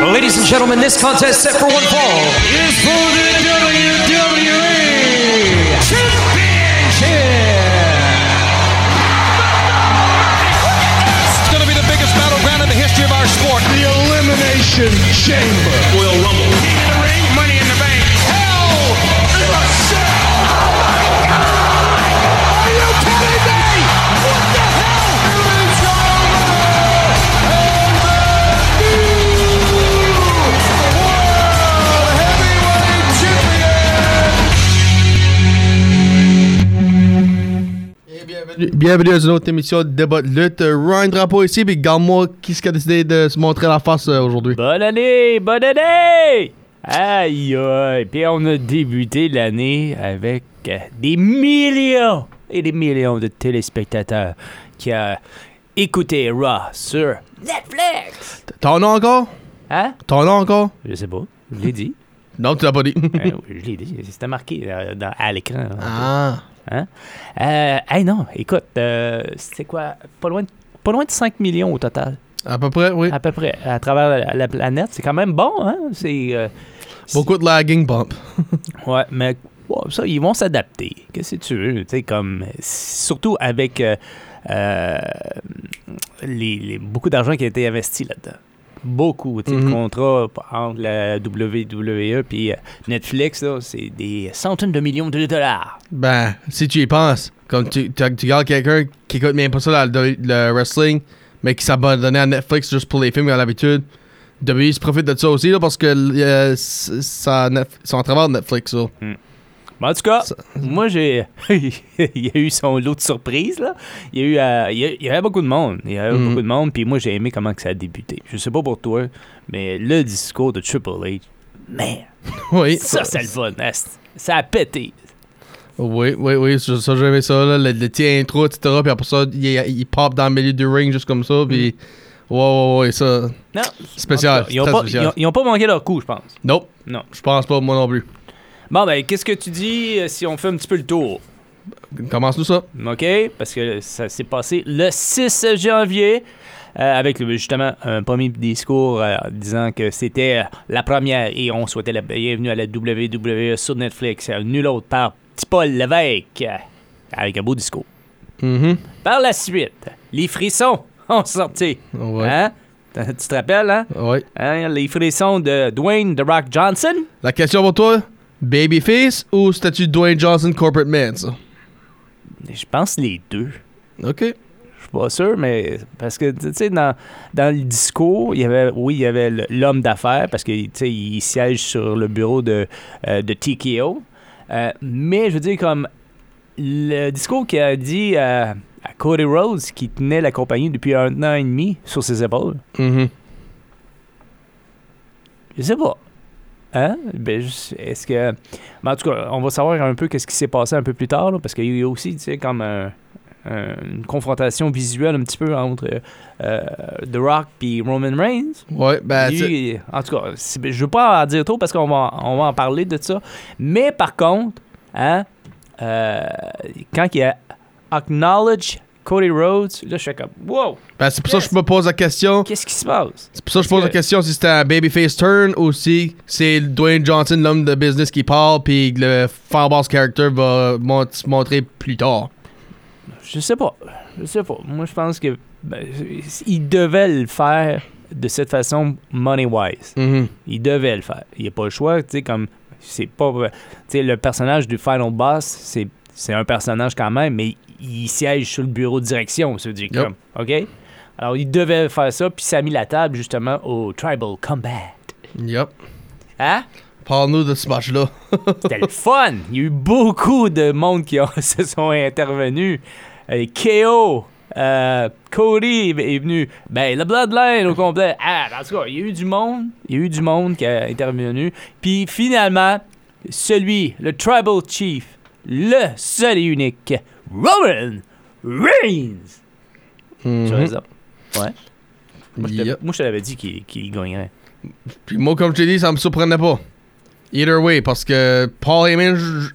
Ladies and gentlemen, this contest set for one fall is for the WWE Championship. It's going to be the biggest battleground in the history of our sport. The Elimination Chamber. Royal Rumble. King of the Ring, Money in the Bank. Hell in a Cell. Oh my God! Are you kidding me? What the hell? It's over! And the new World Heavyweight Champion. Bienvenue à une autre émission de débat de lutte. Ryan Drapeau ici, puis regarde-moi qui a décidé de se montrer la face aujourd'hui. Bonne année! Bonne année! Aïe aïe! Puis on a débuté l'année avec des millions et des millions de téléspectateurs qui ont écouté Raw sur Netflix! T'en as encore? Hein? T'en as encore? Je sais pas. Je l'ai dit. Non, tu l'as pas dit. Oui, je l'ai dit. C'était marqué à l'écran. Ah. Hein? Hey non, écoute, c'était quoi? Pas loin de 5 millions au total. À peu près, oui. À peu près. À travers la planète. C'est quand même bon, hein? Beaucoup de lagging bump. Ouais, mais bon, ça, ils vont s'adapter. Qu'est-ce que tu veux? Tu sais, comme... Surtout avec beaucoup d'argent qui a été investi là-dedans. Beaucoup. Tu sais, le contrat entre la WWE et Netflix, là, c'est des centaines de millions de dollars. Ben, si tu y penses, comme tu regardes quelqu'un qui écoute même pas ça le wrestling, mais qui s'abonne à Netflix juste pour les films à l'habitude, WWE se profite de ça aussi, là, parce que c'est en travers de Netflix, ça. Mais en tout cas, moi, j'ai... il y a eu son lot de surprises, là. Il y avait beaucoup de monde. Il y avait beaucoup de monde, puis moi, j'ai aimé comment que ça a débuté. Je sais pas pour toi, mais le discours de Triple H, man, Oui. ça, c'est le fun. Ça a pété. Oui, ça j'ai aimé ça, là, le petit intro, etc. Puis après ça, il pop dans le milieu du ring juste comme ça, puis ouais, ça, Non. spécial. Ils ont pas manqué leur coup, je pense. Nope. Non. Je pense pas, moi non plus. Bon, ben, qu'est-ce que tu dis si on fait un petit peu le tour? Commence-nous ça. OK? Parce que ça s'est passé le 6 janvier avec justement un premier discours disant que c'était la première et on souhaitait la bienvenue à la WWE sur Netflix. Nul autre par Petit Paul Lévesque avec un beau discours. Par la suite, les frissons ont sorti. Ouais. Hein? Tu te rappelles, hein? Ouais. Hein? Les frissons de Dwayne The Rock Johnson. La question pour toi, babyface ou statut Dwayne Johnson corporate man, ça? Je pense les deux. OK. Je suis pas sûr, mais parce que, tu sais, dans le discours, il y avait l'homme d'affaires, parce que, tu sais, il siège sur le bureau de TKO. Mais, je veux dire, comme le discours qu'il a dit à Cody Rhodes, qui tenait la compagnie depuis 1 an et demi sur ses épaules. Je sais pas. Hein? Ben, est-ce que... Mais en tout cas, on va savoir un peu qu'est-ce qui s'est passé un peu plus tard, là, parce qu'il y a aussi, tu sais, comme une confrontation visuelle un petit peu entre The Rock et Roman Reigns. Ouais, ben... En tout cas, je veux pas en dire trop parce qu'on va en parler de ça. Mais par contre, hein, quand il y a acknowledge Cody Rhodes, là, je fais comme, wow! Ben, c'est pour ça que je me pose la question. Qu'est-ce qui se passe? C'est pour ça que je pose la question si c'était un babyface turn ou si c'est Dwayne Johnson, l'homme de business, qui parle, puis le Fireboss character va se montrer plus tard. Je sais pas. Moi, je pense que il devait le faire de cette façon money-wise. Il devait le faire. Il n'y a pas le choix, tu sais, comme c'est pas... Tu sais, le personnage du Final Boss, c'est un personnage quand même, mais il siège sur le bureau de direction, ça veut dire comme, OK? Alors, il devait faire ça, puis ça a mis la table, justement, au Tribal Combat. Yep. Hein? Parle-nous de ce match-là. C'était le fun! Il y a eu beaucoup de monde qui se sont intervenus. KO, Cody est venu. Ben, le Bloodline au complet. En tout cas, il y a eu du monde qui a intervenu. Puis finalement, le Tribal Chief, le seul et unique, Roman Reigns. Tu vois ça? Ouais. Moi, je te l'avais dit qu'il gagnerait. Puis moi, comme je t'ai dit, ça me surprenait pas. Either way, parce que Paul Heyman,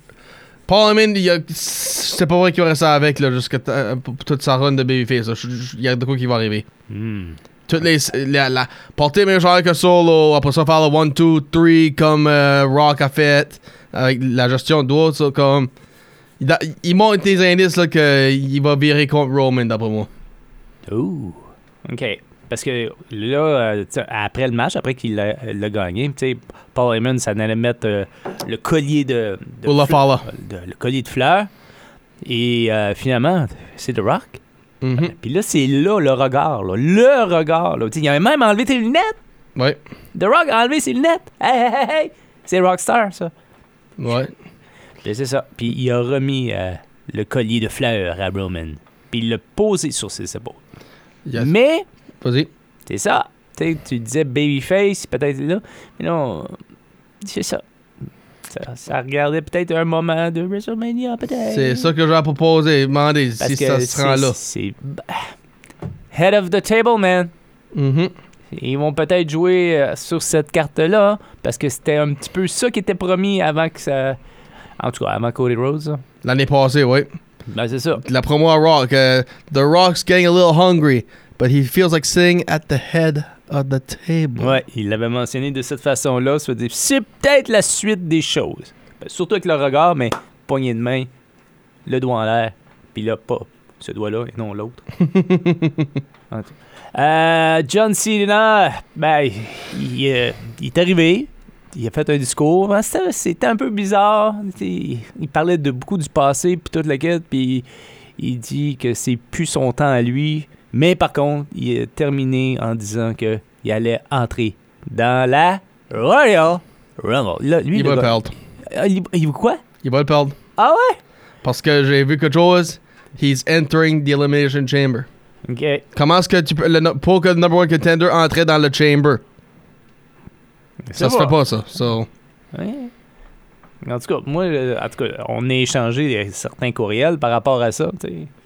c'est pas vrai qu'il va rester avec là, jusqu'à pour toute sa run de babyface. Il y a de quoi qui va arriver. Toutes porter le même genre que Solo, après ça faire le 1, 2, 3 comme Rock a fait, avec la gestion de doigts, ça, comme. Il montre des indices là qu'il va virer contre Roman, d'après moi. Ouh. OK. Parce que là, après le match, après qu'il l'a gagné, Paul Heyman, ça allait mettre le collier de le collier de fleurs. Et finalement, c'est The Rock. Mm-hmm. Puis là, c'est là le regard. Là, le regard. Là. Il a même enlevé tes lunettes. Ouais. The Rock a enlevé ses lunettes. Hey. C'est Rockstar, ça. Ouais. Puis c'est ça. Puis il a remis le collier de fleurs à Roman. Puis il l'a posé sur ses épaules. Yes. Mais... Vas-y. C'est ça. Tu disais Babyface, peut-être là. Mais non, c'est ça. Ça regardait peut-être un moment de WrestleMania, peut-être. C'est ça que j'ai proposé. Demander parce si que ça se rend là. C'est head of the table, man. Mm-hmm. Ils vont peut-être jouer sur cette carte-là, parce que c'était un petit peu ça qui était promis avant que ça... En tout cas, avant Cody Rhodes. L'année passée, oui. Ben, c'est ça. La promo à Rock. The Rock's getting a little hungry, but he feels like sitting at the head of the table. Ouais, il l'avait mentionné de cette façon-là. Ça veut dire, c'est peut-être la suite des choses. Ben, surtout avec le regard, mais poignée de main, le doigt en l'air, puis là, pas ce doigt-là et non l'autre. John Cena, ben, il est arrivé. Il a fait un discours. C'était un peu bizarre. Il parlait de beaucoup du passé, puis toute la quête, puis il dit que c'est plus son temps à lui. Mais par contre, il a terminé en disant qu'il allait entrer dans la Royal Rumble. Là, lui, Il va le perdre. Il quoi? Il va le perdre. Ah ouais? Parce que j'ai vu quelque chose. He's entering the Elimination Chamber. OK. Comment est-ce que tu peux... pour que le number one contender entre dans le chamber? Ça se fait pas, ça. So. Ouais. En tout cas, moi, on a échangé certains courriels par rapport à ça.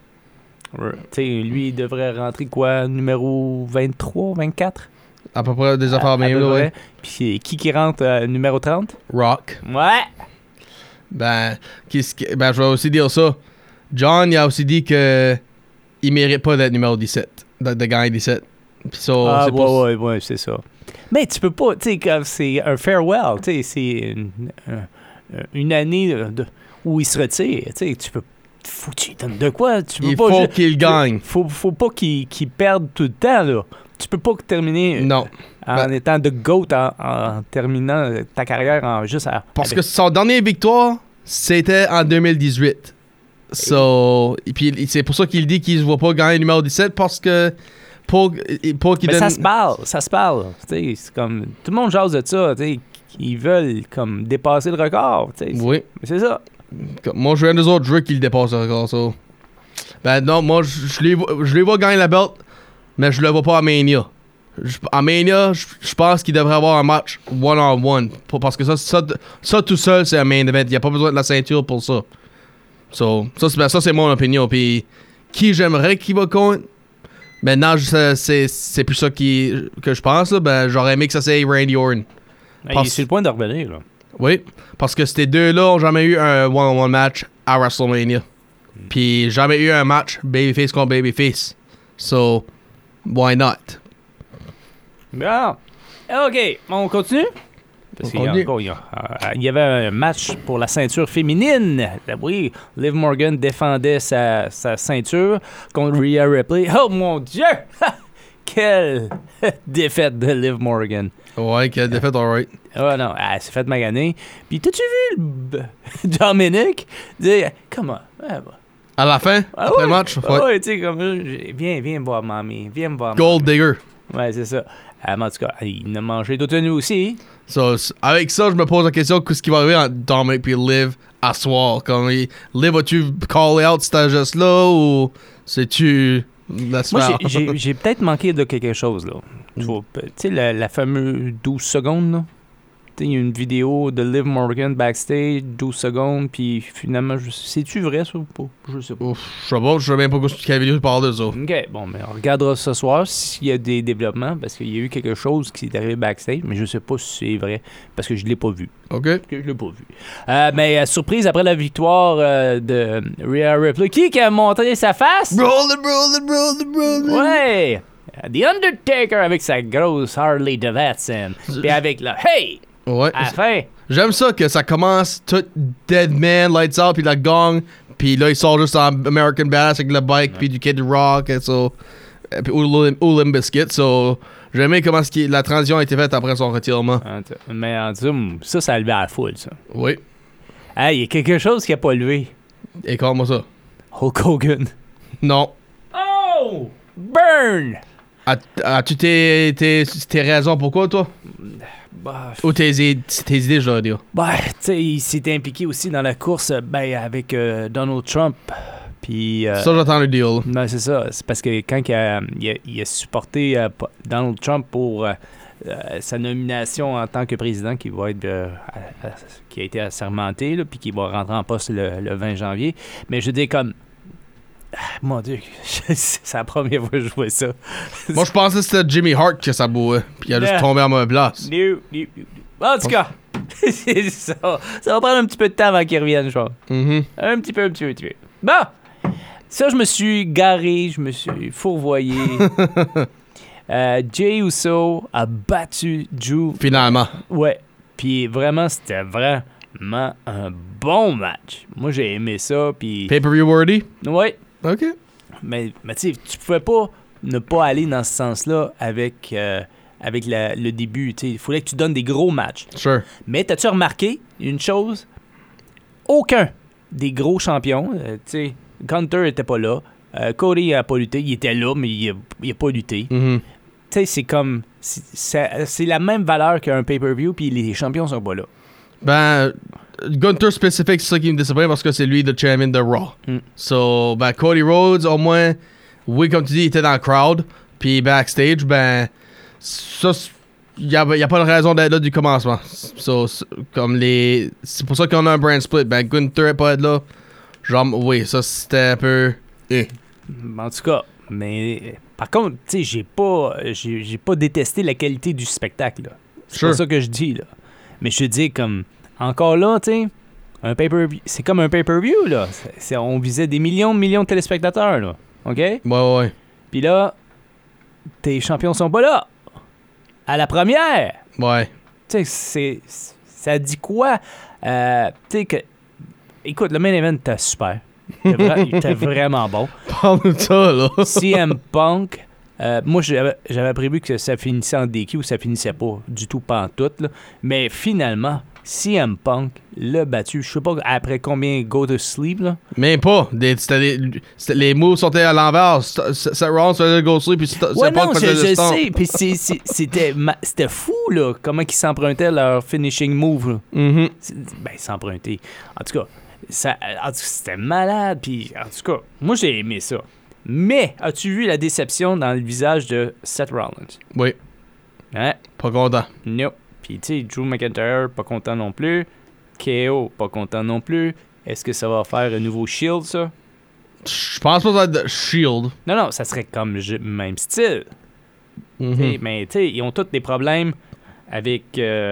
Lui, il devrait rentrer quoi? Numéro 23, 24? À peu près des affaires même, là, ouais. Puis qui rentre numéro 30? Rock. Ouais. Ben, je vais aussi dire ça. John, il a aussi dit que il mérite pas d'être numéro 17. De gagner 17. Puis ça, ouais, c'est ça. Mais tu peux pas, tu sais, comme c'est un farewell, tu sais, c'est une année où il se retire, tu sais, tu peux... Faut que tu donnes de quoi? Tu peux il pas faut qu'il gagne. Faut pas qu'il perde tout le temps, là. Tu peux pas terminer en étant de GOAT, en terminant ta carrière en juste à... Parce que son dernière victoire, c'était en 2018. So, et puis c'est pour ça qu'il dit qu'il ne se voit pas gagner le numéro 17, parce que pour qu'il donne... ça se parle. C'est comme... Tout le monde jase de ça, tu sais. Ils veulent comme dépasser le record, tu sais. Oui. C'est ça. Moi, je veux un des autres, je veux qu'il dépasse le record, ça. Ben non, moi, je les vois gagner la belt, mais je le vois pas à Mania. À Mania, je pense qu'il devrait avoir un match one-on-one. Parce que ça tout seul, c'est un main event. Il n'y a pas besoin de la ceinture pour ça. So, ça, c'est mon opinion. Puis, qui j'aimerais qu'il va contre? Maintenant, c'est plus ça que je pense. Là. Ben, j'aurais aimé que ça soit Randy Orton. C'est le point de revenir, là. Oui, parce que ces deux-là n'ont jamais eu un one-on-one match à WrestleMania. Puis jamais eu un match babyface contre babyface. So, why not? Bon. OK, on continue? Parce qu'il y avait un match pour la ceinture féminine. Oui, Liv Morgan défendait sa ceinture contre Rhea Ripley. Oh mon Dieu! Quelle défaite de Liv Morgan. Ouais, quelle défaite, alright. Oh non, elle s'est fait maganer. Puis t'as-tu vu Dominic dire « Come on, à la fin, après le match? Ouais, tu sais, comme viens voir mamie, viens me voir. Gold digger. Ouais, c'est ça. En tout cas, il a mangé toute nuit aussi. So, avec ça, je me pose la question, qu'est-ce qui va arriver entre Dominic et Liv à soir? Comme, Liv, vas-tu call out cet geste-là ou c'est-tu... Moi, j'ai peut-être manqué de quelque chose, là. Tu sais, la fameuse 12 secondes, là. Il y a une vidéo de Liv Morgan backstage, 12 secondes, puis finalement, c'est-tu vrai, ça, ou pas? Je sais pas. Je sais même pas quelle vidéo tu parles de ça. OK, bon, mais on regardera ce soir s'il y a des développements, parce qu'il y a eu quelque chose qui est arrivé backstage, mais je sais pas si c'est vrai, parce que je l'ai pas vu. OK. Je l'ai pas vu. Mais surprise, après la victoire de Rhea Ripley, qui a montré sa face? Roll it. Ouais! The Undertaker avec sa grosse Harley Davidson. Puis avec le hey! Ouais. À la fin. J'aime ça que ça commence tout Dead Man, Lights Out, puis la gong, puis là, il sort juste en American Badass avec le bike, puis du Kid Rock, et so, puis Limp Bizkit. So, j'aime bien comment la transition a été faite après son retirement. Mais en tout cas, ça a levé à la foule, ça. Oui. Hey, il y a quelque chose qui a pas levé. Et comment ça? Hulk Hogan. Non. Oh! Burn! As-tu tes raisons pourquoi, toi? Bah, Ou tes idées, je dois dire? bah tu sais, il s'est impliqué aussi dans la course avec Donald Trump. Puis. Ça, j'entends le deal. Non, c'est ça. C'est parce que quand il a supporté Donald Trump pour sa nomination en tant que président qui va être qui a été assermenté, là, puis qui va rentrer en poste le 20 janvier. Mais je veux dire, comme. Mon Dieu, c'est la première fois que je vois ça. Moi, je pensais que c'était Jimmy Hart que ça bouait, puis il a juste tombé à ma place. En tout cas, c'est ça. Ça va prendre un petit peu de temps avant qu'il revienne, je pense. Mm-hmm. Un petit peu. Bon, ça, je me suis garé, je me suis fourvoyé. Jey Uso a battu Drew. Finalement. Ouais. Puis vraiment, c'était vraiment un bon match. Moi, j'ai aimé ça. Puis. Pay-per-view worthy? Ouais. OK. Mais tu sais, tu pouvais pas ne pas aller dans ce sens-là avec le début. Il fallait que tu donnes des gros matchs. Sure. Mais t'as-tu remarqué une chose? Aucun des gros champions, tu sais, Gunter était pas là, Cody a pas lutté, il était là, mais il a pas lutté. Mm-hmm. Tu sais, c'est comme... C'est la même valeur qu'un pay-per-view, puis les champions sont pas là. Ben, Gunther spécifique, c'est ça qui me déçoit parce que c'est lui le champion de Raw. So, ben, Cody Rhodes, au moins, oui, comme tu dis, il était dans le crowd. Puis backstage, ben, ça, il n'y a pas de raison d'être là du commencement. So, c'est pour ça qu'on a un brand split. Ben, Gunther n'est pas être là. Genre, oui, ça, c'était un peu. En tout cas, mais par contre, tu sais, j'ai pas détesté la qualité du spectacle, là. C'est pas ça que je dis, là. Mais je dis comme, encore là, tu sais, un pay-per-view, c'est comme un pay-per-view, là. On visait des millions de téléspectateurs, là. OK? Ouais. Puis là, tes champions sont pas là. À la première. Ouais. Tu sais, ça dit quoi? Tu sais que... Écoute, le main event était super. Il était vraiment bon. Parle de ça, là. CM Punk... moi, j'avais prévu que ça finissait en DQ ou ça finissait pas du tout pantoute, là. Mais finalement, CM Punk l'a battu. Je sais pas après combien go to sleep, là. Même pas. Les moves sont à l'envers. Seth Rollins faisait go to sleep, puis Ouais, non, Punk je faisait le stomp. sais. Puis c'était fou, là, comment ils s'empruntaient leur finishing move, là. Mm-hmm. Ben, s'emprunter. En tout cas, c'était malade. Puis, en tout cas, moi, j'ai aimé ça. Mais, as-tu vu la déception dans le visage de Seth Rollins? Oui. Hein? Pas content. Nope. Puis, tu sais, Drew McIntyre, pas content non plus. KO, pas content non plus. Est-ce que ça va faire un nouveau Shield, ça? Je pense pas que ça va être Shield. Non, ça serait comme le même style. Mm-hmm. Mais, tu sais, ils ont tous des problèmes avec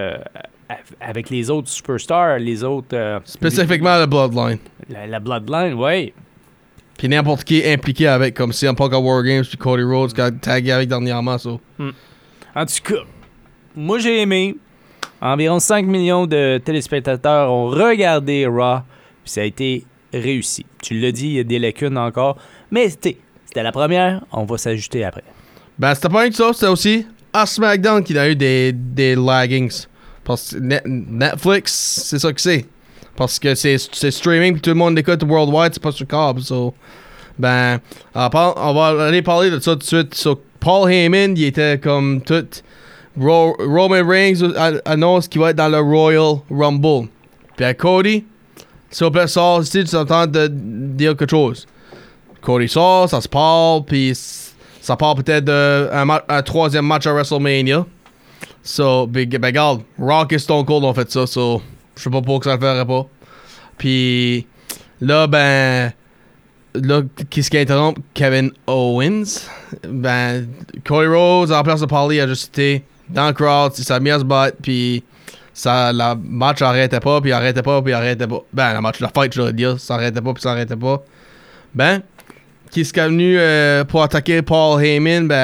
les autres superstars, les autres... Spécifiquement la Bloodline. La Bloodline, oui. Puis n'importe qui est impliqué avec, comme CM Punk à War Games, puis Cody Rhodes qui a tagué avec dernièrement, ça. En tout cas, moi j'ai aimé. Environ 5 millions de téléspectateurs ont regardé Raw, puis ça a été réussi. Tu l'as dit, il y a des lacunes encore, mais c'était la première, on va s'ajuster après. Ben, c'était pas rien que ça, c'était aussi à SmackDown qu'il a eu des laggings. Parce que Netflix, c'est ça que c'est. Parce que c'est streaming puis tout le monde l'écoute worldwide, c'est pas sur câble. So, ben, on va aller parler de ça tout de suite. So, Paul Heyman, il était comme tout. Roman Reigns annonce qu'il va être dans le Royal Rumble. Puis à Cody, s'il vous plaît, sort ici, tu entends de dire quelque chose. Cody sort, ça se parle, puis ça parle peut-être d'un troisième match à WrestleMania. So, ben, regarde, Rock et Stone Cold ont fait ça, so. Je sais pas pourquoi ça le ferait pas. Puis là, ben. Là, qu'est-ce qui interrompt Kevin Owens? Ben, Cody Rhodes, en place de parler, a juste été dans le crowd, il s'est mis à se battre, puis le match arrêtait pas, puis arrêtait pas, puis arrêtait pas. Ben, le match, la fight, je veux dire, ça arrêtait pas, puis ça arrêtait pas. Ben, qu'est-ce qui est venu pour attaquer Paul Heyman? Ben,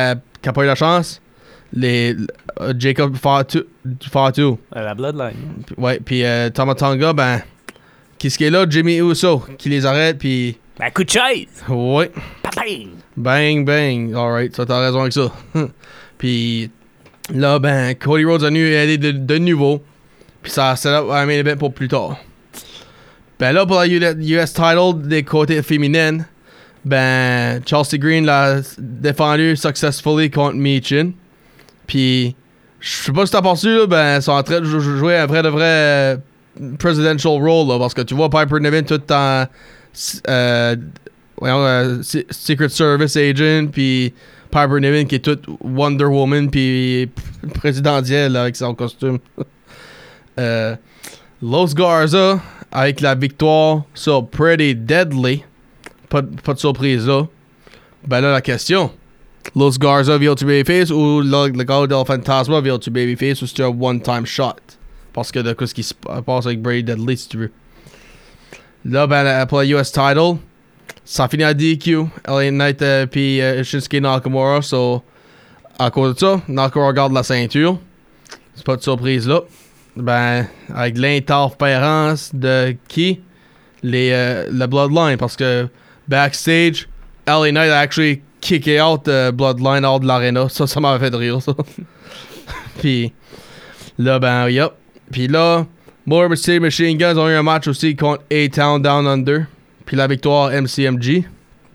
qui a pas eu la chance, Jacob Fatu. La Bloodline. Ouais, puis Tama Tonga, ben, qu'est-ce qui est là? Jimmy Uso, qui les arrête, puis... Ben, coup de chaise! Ouais. Paping! Bang, bang. Alright, ça t'as raison avec ça. Puis là, ben, Cody Rhodes a venu aider de nouveau. Puis ça a set up un main event pour plus tard. Ben là, pour la US title des côtés féminines, ben, Chelsea Green l'a défendu successfully contre Michin. Puis, je sais pas si t'as pensé, là, ben, ils sont en train de jouer un vrai presidential role, là, parce que tu vois Piper Niven tout en Secret Service agent, puis Piper Niven qui est toute Wonder Woman, puis présidentielle là, avec son costume. Los Garza avec la victoire sur Pretty Deadly. Pas de surprise là. Ben là, la question. Los Garza vient tu babyface ou le gars del Fantasma vient tu babyface ou c'est un one-time shot? Parce que de ce qui se passe avec Pretty Deadly, si tu veux. Là, ben, pour la US title, ça finit à DQ. LA Knight puis Shinsuke Nakamura. So, à cause de ça, Nakamura garde la ceinture. C'est pas de surprise là. Ben, avec l'interférence de qui? Le Bloodline. Parce que backstage, LA Knight a actually kické out the Bloodline hors de l'arena. Ça m'avait fait rire, ça. Puis là, ben, yup. Puis là, Motor City Machine Guns ont eu un match aussi contre A-Town Down Under. Puis la victoire MCMG.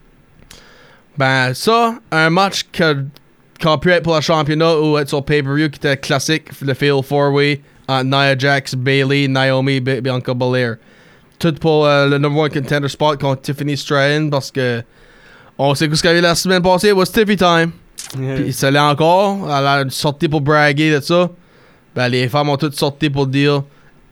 Ben, ça, un match qui a pu être pour le championnat ou être sur pay-per-view qui était classique, le Fatal 4-Way entre Nia Jax, Bayley, Naomi, Bianca Belair. Tout pour le number 1 contender spot contre Tiffany Stratton parce que on sait que ce qu'il y avait la semaine passée was Tiffy Time. Puis ça l'est encore. Elle a sorti pour braguer de ça. Ben, les femmes ont toutes sorti pour dire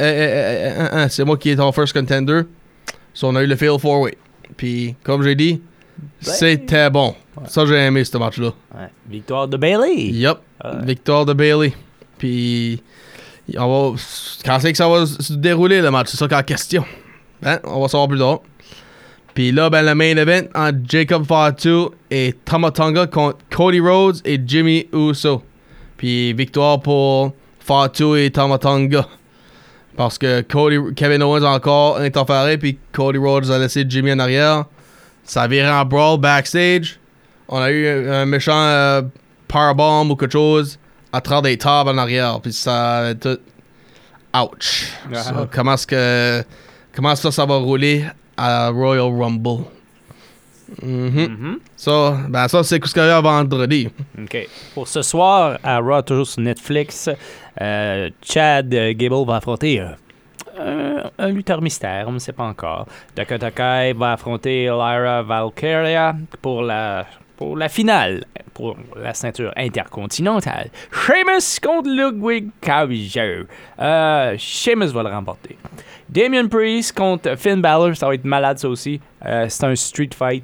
c'est moi qui est ton first contender. So, on a eu le Fatal 4-Way. Puis, comme j'ai dit, c'était bon. Ouais. Ça, j'ai aimé ce match-là. Ouais. Victoire de Bayley. Yup. Ouais. Victoire de Bayley. Puis, quand c'est que ça va se dérouler le match? C'est ça qui est la question. Ben, on va savoir plus tard. Puis là, ben, le main event entre Jacob Fatu et Tama Tonga contre Cody Rhodes et Jimmy Uso. Puis, victoire pour Fatu et Tama Tonga. Parce que Kevin Owens a encore interféré, puis Cody Rhodes a laissé Jimmy en arrière. Ça a viré en brawl backstage. On a eu un méchant powerbomb ou quelque chose à travers des tables en arrière. Puis ça a tout... Ouch. So, comment ça va rouler à Royal Rumble? Ça, c'est ce qu'il y a vendredi. OK. Pour ce soir, à Raw, toujours sur Netflix, Chad Gable va affronter un lutteur mystère, on ne sait pas encore. Dakota Kai va affronter Lyra Valkyria pour la finale, pour la ceinture intercontinentale. Sheamus contre Ludwig Kaiser. Sheamus va le remporter. Damian Priest contre Finn Balor, ça va être malade ça aussi. C'est un street fight.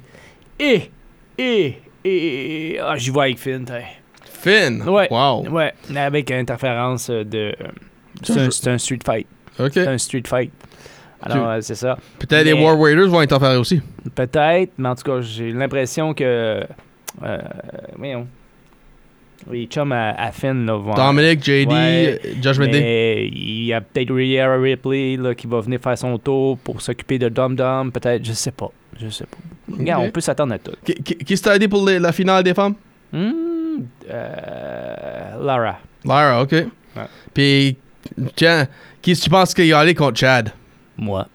J'y vois avec Finn. Finn? Ouais. Wow. Ouais, avec interférence de... C'est un street fight. OK. C'est un street fight. Alors, c'est ça. Peut-être les War Raiders vont interférer aussi. Peut-être, mais en tout cas, j'ai l'impression que... voyons. Les chums à Finn, là, vont... Dominic, JD, ouais, Judgment Day. Il y a peut-être Rhea Ripley là, qui va venir faire son tour pour s'occuper de Dum Dum. Peut-être, je sais pas. Regarde, on peut s'attendre à tout. Qui t'a dit pour la finale des femmes? Lara. Lara, OK. Ouais. Puis, tiens, qui tu penses qu'il va aller contre Chad? Moi.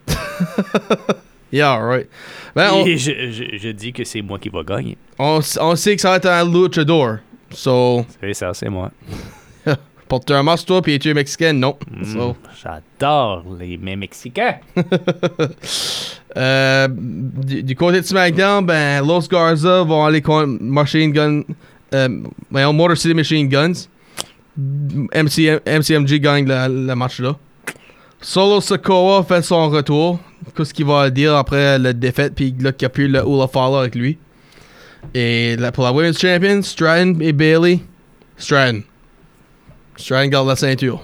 Yeah, right. Ben, je dis que c'est moi qui va gagner. On sait que ça va être un luchador. So. C'est ça, c'est moi. Porte un masque, toi, puis tu es mexicain, non. So. J'adore les Mexicains. Du côté de SmackDown, ben, Los Garza vont aller contre Machine Gun. Motor City Machine Guns. MCMG gagne le match-là. Solo Sikoa fait son retour. Qu'est-ce qu'il va dire après la défaite, puis là, qu'il n'y a plus le Hula Fala avec lui. Et pour la Women's Champion, Stratton et Bayley. Stratton garde la ceinture.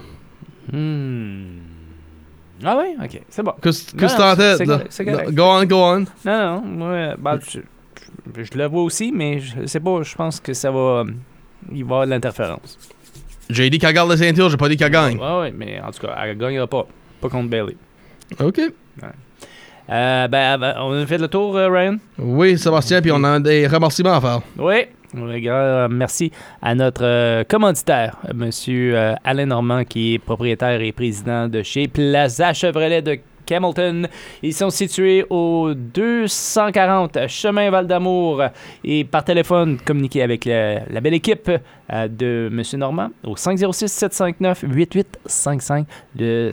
Ah oui? OK, c'est bon. Qu'est-ce que t'as en tête, là? C'est correct. Go on. Non, moi, je le vois aussi, mais je sais pas, je pense que ça va il va y avoir de l'interférence. J'ai dit qu'elle garde la ceinture, j'ai pas dit qu'elle gagne. Ouais, mais en tout cas, elle gagnera pas. Pas contre Bailey. OK. On a fait le tour, Ryan? Oui, Sébastien, puis on a des remerciements à faire. Oui. Merci à notre commanditaire, Monsieur Alain Normand, qui est propriétaire et président de chez Plaza Chevrolet de Camelton. Ils sont situés au 240 Chemin Val-d'Amour et par téléphone, communiquez avec la belle équipe de M. Normand au 506-759-8855, le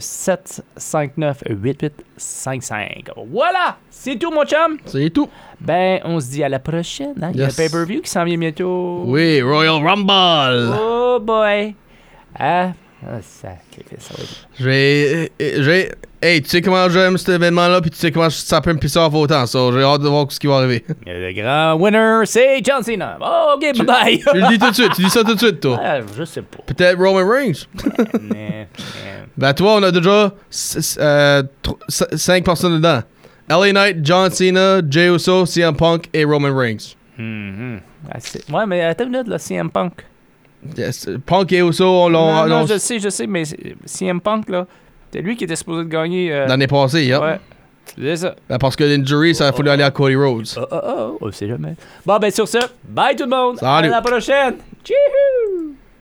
759-8855. Voilà! C'est tout, mon chum! C'est tout. Ben, on se dit à la prochaine. Hein? Il y a un pay-per-view qui s'en vient bientôt. Oui, Royal Rumble. Oh boy! Ah, sacrifice, ça va être... Hey, tu sais comment j'aime cet événement-là, puis tu sais comment ça peut me pisser off autant, so j'ai hâte de voir ce qui va arriver. Le grand winner, c'est John Cena. Oh, OK, bye-bye. Tu le dis tout de suite, tu dis ça tout de suite, toi. Je sais pas. Peut-être Roman Reigns. Ben, toi, on a déjà 5 personnes dedans. LA Knight, John Cena, Jey Uso, CM Punk et Roman Reigns. Ouais, mais attends une minute, là, CM Punk. Yes. Punk et Uso, on l'ont... Non, je sais, mais CM Punk, là, c'est lui qui était supposé de gagner... L'année passée, yep. Ouais, c'est ça. Ben, parce que l'injury, ça a fallu aller à Cody Rhodes. On sait jamais. Bon, ben sur ce, bye tout le monde. Salut. À la prochaine. Tchou!